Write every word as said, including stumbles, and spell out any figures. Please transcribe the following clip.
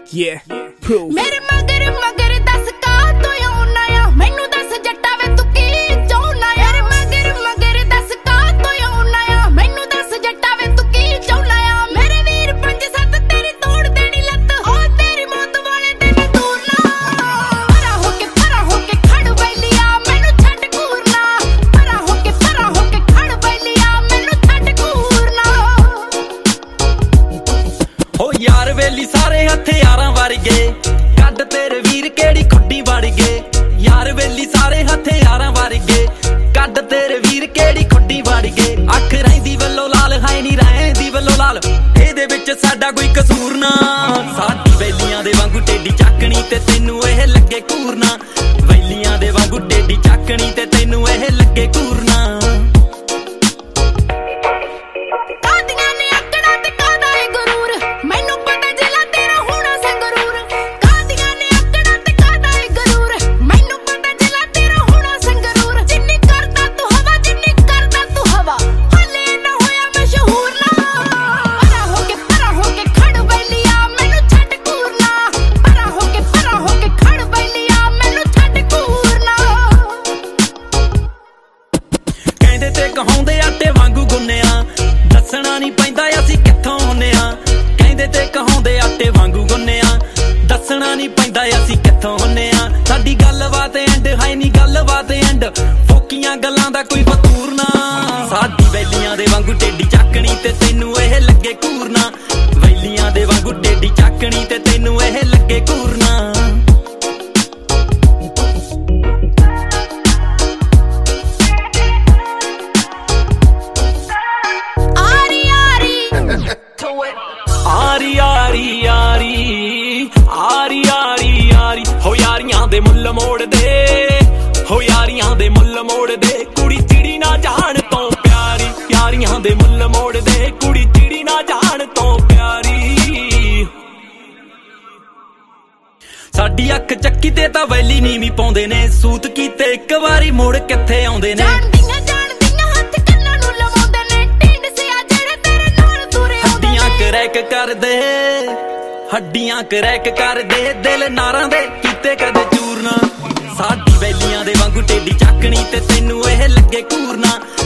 Yeah, proof. मेरे मगर मगर दस का तो आउना आ मैनू दस जट्टा वे तू की चाहुना आ मेरे मगर मगर दस का तो आउना आ मैनू दस जट्टा वे तू की चाहुना आ मेरे वीर पंज सत तेरी तोड़ देनी लत ओ तेरी मौत वाले दिन दूर ना परा होके परा होके खड़ बैलिया मैनू छड्ड घूरना परा होके परा होके खड़ बैलिया मैनू छड्ड घूरना ओ यार वेली सारे हथियारां वर्गे ਕੱਢ ਤੇਰੇ ਵੀਰ ਕਿਹੜੀ ਖੁੱਡੀ ਵੜ ਗਏ ਯਾਰ ਵੇਲੀ ਸਾਰੇ ਹਥਿਆਰਾਂ ਵਰਗੇ ਕੱਢ ਤੇਰੇ ਵੀਰ ਕਿਹੜੀ ਖੁੱਡੀ ਵੜ ਗਏ ਅੱਖ ਰਹਿੰਦੀ ਵੱਲੋਂ ਲਾਲ ਹੈ ਨਹੀਂ ਰਹਿੰਦੀ ਵੱਲੋਂ ਲਾਲ ਇਹਦੇ ਵਿੱਚ ਸਾਡਾ ਕੋਈ ਕਸੂਰ ਨਾ ਸਾਡੀ ਵੈਲੀਆਂ ਦੇ ਵਾਂਗੂ ਟੇਡੀ ਚੱਕਣੀ ਤੇ ਤੈਨੂੰ ਇਹ ਲੱਗੇ ਘੂਰਨਾ ਵੈਲੀਆਂ ਦੇ ਵਾਂਗੂ ਟੇਡੀ ਚੱਕਣੀ ਤੇ ਤੈਨੂੰ ਇਹ ਲੱਗੇ ਘੂਰਨਾ ਤੇ ਕਹਾਉਂਦੇ ਆਟੇ ਵਾਂਗੂ ਗੁੰਨਿਆ ਦੱਸਣਾ ਨਹੀਂ ਪੈਂਦਾ ਅਸੀਂ ਕਿੱਥੋਂ ਹੁੰਨੇ ਆ ਕਹਿੰਦੇ ਤੇ ਕਹਾਉਂਦੇ ਆਟੇ ਵਾਂਗੂ ਗੁੰਨਿਆ ਦੱਸਣਾ ਨਹੀਂ ਪੈਂਦਾ ਅਸੀਂ ਕਿੱਥੋਂ ਹੁੰਨੇ ਆ ਸਾਡੀ ਗੱਲਬਾਤ ਐਂਡ ਹੈ ਨਹੀਂ ਗੱਲਬਾਤ ਐਂਡ ਫੋਕੀਆਂ ਗੱਲਾਂ ਦਾ ਕੋਈ ਫਤੂਰ ਨਾ ਸਾਡੀ ਵੈਲੀਆਂ ਦੇ ਵਾਂਗੂ ਟੇਡੀ ਚੱਕਣੀ ਤੇ ਤੈਨੂੰ ਇਹ ਲੱਗੇ ਘੂਰਨਾ ਵੈਲੀਆਂ ਦੇ ਵਾਂਗੂ ਟੇਡੀ ਚੱਕਣੀ ਤੇ ਤੈਨੂੰ ਇਹ ਲੱਗੇ ਘੂਰਨਾ ਆਰੀ ਆਰੀ ਆਰੀ ਆਰੀ ਆਰੀ ਆਰੀ ਹੋ ਯਾਰੀਆਂ ਦੇ ਮੁੱਲ ਮੋੜ ਦੇ ਹੋ ਯਾਰੀਆਂ ਦੇ ਮੁੱਲ ਮੋੜ ਦੇ ਕੁੜੀ ਚਿੜੀ ਨਾ ਜਾਣ ਤੋਂ ਪਿਆਰੀ ਯਾਰੀਆਂ ਦੇ ਮੁੱਲ ਮੋੜ ਦੇ ਕੁੜੀ ਚਿੜੀ ਨਾ ਜਾਣ ਤੋਂ ਪਿਆਰੀ ਸਾਡੀ ਅੱਖ ਚੱਕੀ ਤੇ ਤਾਂ ਵੈਲੀ ਨੀਵੀਂ ਪਾਉਂਦੇ ਨੇ ਸੂਤ ਕੀਤੇ ਇੱਕ ਵਾਰੀ ਮੁੜ ਕਿੱਥੇ ਆਉਂਦੇ ਨੇ ਕਰੈਕ ਕਰਦੇ ਹੱਡੀਆਂ ਕਰੈਕ ਕਰਦੇ ਦਿਲ ਨਾਰਾਂ ਦੇ ਕੀਤੇ ਕਦੇ ਚੂਰਨਾ ਸਾਡੀ ਵੈਲੀਆਂ ਦੇ ਵਾਂਗੂ ਟੇਡੀ ਚੱਕਣੀ ਤੇ ਤੈਨੂੰ ਇਹ ਲੱਗੇ ਘੂਰਨਾ